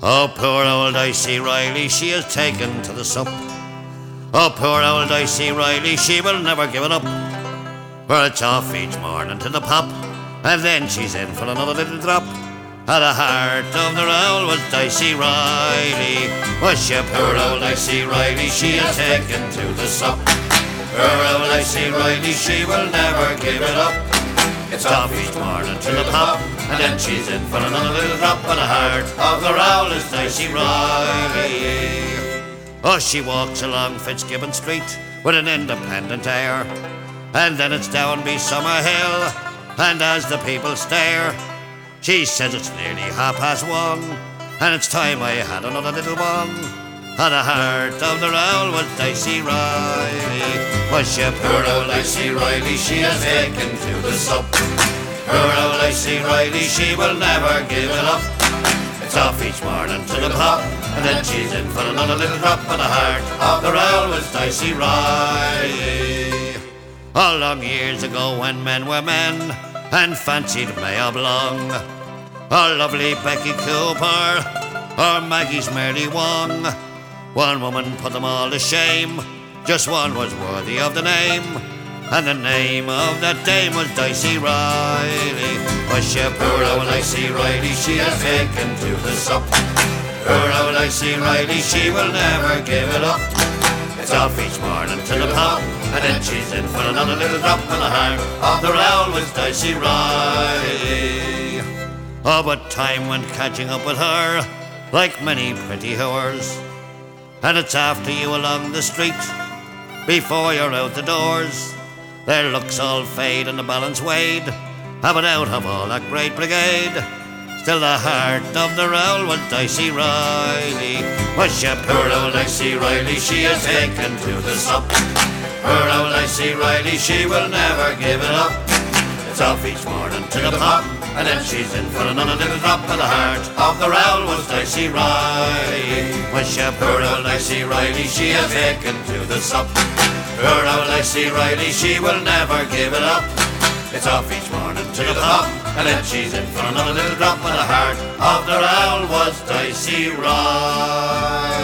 Oh, poor old Dicey Riley, she is taken to the sup. Oh, poor old Dicey Riley, she will never give it up. For it's off each morning to the pop, and then she's in for another little drop. At the heart of the rowl was Dicey Riley. Was she poor old Dicey Riley, she is taken to the sup. Poor old Dicey Riley, she will never give it up. It's off each morning to the pop, and then she's in for another little drop. At the heart of the rowl is Dicey Riley. Oh, she walks along Fitzgibbon Street with an independent air, and then it's down by Summerhill, and as the people stare, she says it's nearly 1:30, and it's time I had another little one. At the heart of the rowl was Dicey Riley. Was she poor old Dicey Riley, she is taken to the sup. Poor old Dicey Riley, she will never give it up. It's off each morning to the pop, and then she's in for another little drop. At the heart of the rowl was Dicey Riley. Oh, long years ago when men were men and fancied Maya Blong, or lovely Becky Cooper, or Maggie's Mary Wong, one woman put them all to shame, just one was worthy of the name, and the name of that dame was Dicey Riley. Was she poor old Dicey Riley, she is taken to the sup. Poor old Dicey Riley, she will never give it up. It's off each morning to the pop, and then she's in for another little drop. And the heart of the rowl was Dicey Riley. Oh, but time went catching up with her, like many pretty whores, and it's after you along the street, before you're out the doors. Their looks all fade and the balance weighed, but out of all that great brigade, still the heart of the rowl was Dicey Riley. Was she poor old Dicey Riley, she is taken to the sup. Poor old Dicey Riley, she will never give it up. It's off each morning to the pop, and then she's in for another little drop. At the heart of the rowl was Dicey Riley. Was she poor old Dicey Riley, she is taken to the sup. Poor old Dicey Riley, she will never give it up. It's off each morning to the pop, and then she's in for another little drop. And the heart of the rowl was Dicey Riley.